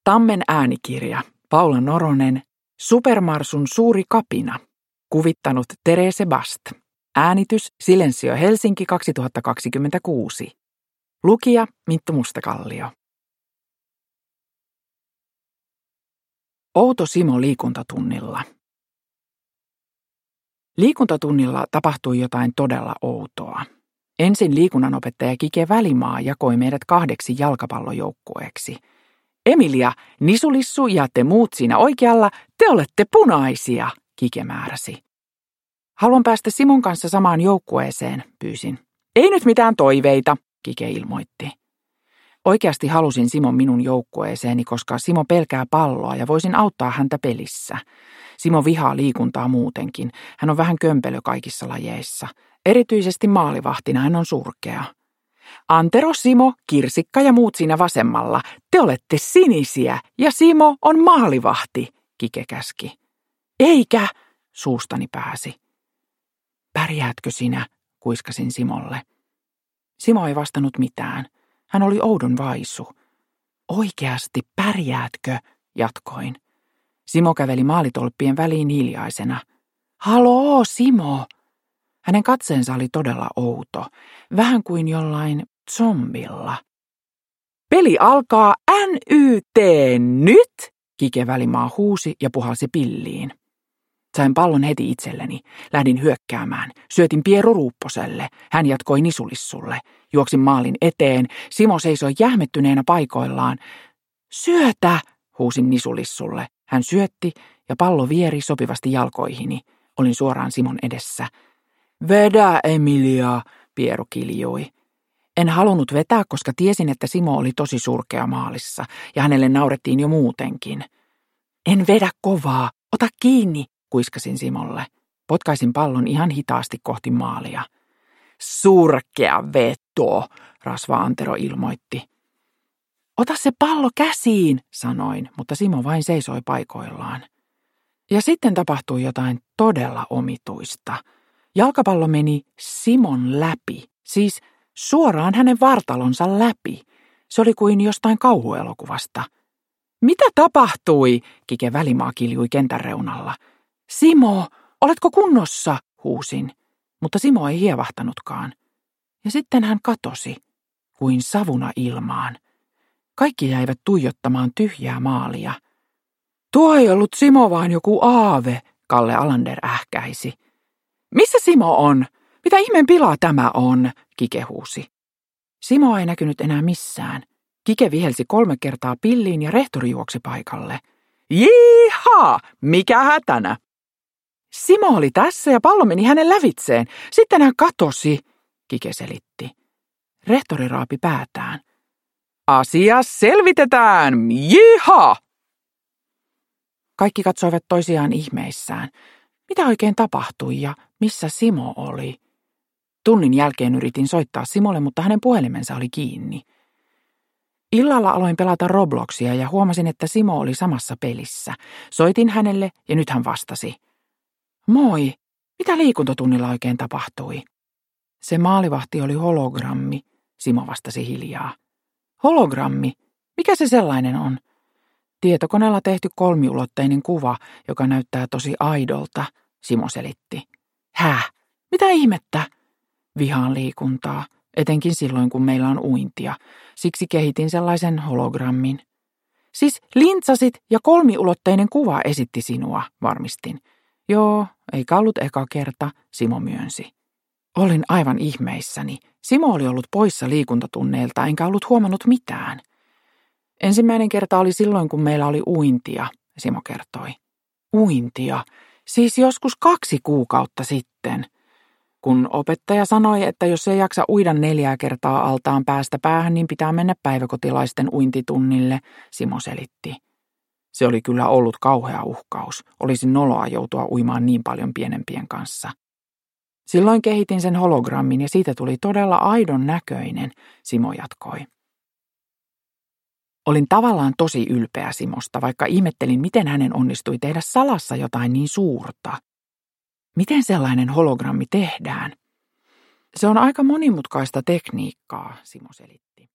Tammen äänikirja, Paula Noronen, Supermarsun suuri kapina, kuvittanut Therese Bast. Äänitys Silensio Helsinki 2026. Lukija Minttu Mustakallio. Outo Simo liikuntatunnilla. Liikuntatunnilla tapahtui jotain todella outoa. Ensin liikunnanopettaja Kike Välimaa jakoi meidät 2 jalkapallojoukkueeksi. Emilia, Nisulissu ja te muut siinä oikealla, te olette punaisia, Kike määräsi. Haluan päästä Simon kanssa samaan joukkueeseen, pyysin. Ei nyt mitään toiveita, Kike ilmoitti. Oikeasti halusin Simon minun joukkueeseeni, koska Simo pelkää palloa ja voisin auttaa häntä pelissä. Simo vihaa liikuntaa muutenkin. Hän on vähän kömpelö kaikissa lajeissa. Erityisesti maalivahtina hän on surkea. Antero, Simo, Kirsikka ja muut siinä vasemmalla. Te olette sinisiä ja Simo on maalivahti, Kike käski. Eikä, suustani pääsi. Pärjäätkö sinä, kuiskasin Simolle. Simo ei vastannut mitään. Hän oli oudon vaisu. Oikeasti pärjäätkö, jatkoin. Simo käveli maalitolppien väliin hiljaisena. Haloo, Simo! Hänen katseensa oli todella outo, vähän kuin jollain zombilla. Peli alkaa NYT nyt, Kike Välimaa huusi ja puhalsi pilliin. Sain pallon heti itselleni. Lähdin hyökkäämään. Syötin Piero Ruupposelle. Hän jatkoi Nisulissulle. Juoksin maalin eteen. Simo seisoi jähmettyneenä paikoillaan. Syötä, huusin Nisulissulle. Hän syötti ja pallo vieri sopivasti jalkoihini. Olin suoraan Simon edessä. Vedä, Emilia, Piero kiljui. En halunnut vetää, koska tiesin, että Simo oli tosi surkea maalissa ja hänelle naurettiin jo muutenkin. En vedä kovaa, ota kiinni, kuiskasin Simolle. Potkaisin pallon ihan hitaasti kohti maalia. Surkea veto, rasva Antero ilmoitti. Ota se pallo käsiin, sanoin, mutta Simo vain seisoi paikoillaan. Ja sitten tapahtui jotain todella omituista. Jalkapallo meni Simon läpi, siis suoraan hänen vartalonsa läpi. Se oli kuin jostain kauhuelokuvasta. Mitä tapahtui? Kike Välimaa kiljui kentän reunalla. Simo, oletko kunnossa? Huusin, mutta Simo ei hievahtanutkaan. Ja sitten hän katosi, kuin savuna ilmaan. Kaikki jäivät tuijottamaan tyhjää maalia. Tuo ei ollut Simo, vaan joku aave, Kalle Alander ähkäisi. Missä Simo on? Mitä ihmeen pilaa tämä on? Kike huusi. Simo ei näkynyt enää missään. Kike vihelsi 3 kertaa pilliin ja rehtori juoksi paikalle. Jihaa! Mikä hätänä? Simo oli tässä ja pallo meni hänen lävitseen. Sitten hän katosi, Kike selitti. Rehtori raapi päätään. Asia selvitetään! Jihaa! Kaikki katsoivat toisiaan ihmeissään. Mitä oikein tapahtui ja missä Simo oli? Tunnin jälkeen yritin soittaa Simolle, mutta hänen puhelimensa oli kiinni. Illalla aloin pelata Robloxia ja huomasin, että Simo oli samassa pelissä. Soitin hänelle ja nyt hän vastasi. Moi, mitä liikuntatunnilla oikein tapahtui? Se maalivahti oli hologrammi, Simo vastasi hiljaa. Hologrammi? Mikä se sellainen on? Tietokoneella tehty 3-ulotteinen kuva, joka näyttää tosi aidolta, Simo selitti. Häh? Mitä ihmettä? Vihaan liikuntaa, etenkin silloin kun meillä on uintia. Siksi kehitin sellaisen hologrammin. Siis lintsasit ja 3-ulotteinen kuva esitti sinua, varmistin. Joo, eikä ollut eka kerta, Simo myönsi. Olin aivan ihmeissäni. Simo oli ollut poissa liikuntatunneilta enkä ollut huomannut mitään. Ensimmäinen kerta oli silloin, kun meillä oli uintia, Simo kertoi. Uintia? Siis joskus 2 kuukautta sitten. Kun opettaja sanoi, että jos ei jaksa uida 4 kertaa altaan päästä päähän, niin pitää mennä päiväkotilaisten uintitunnille, Simo selitti. Se oli kyllä ollut kauhea uhkaus. Olisi noloa joutua uimaan niin paljon pienempien kanssa. Silloin kehitin sen hologrammin ja siitä tuli todella aidon näköinen, Simo jatkoi. Olin tavallaan tosi ylpeä Simosta, vaikka ihmettelin, miten hänen onnistui tehdä salassa jotain niin suurta. Miten sellainen hologrammi tehdään? Se on aika monimutkaista tekniikkaa, Simo selitti.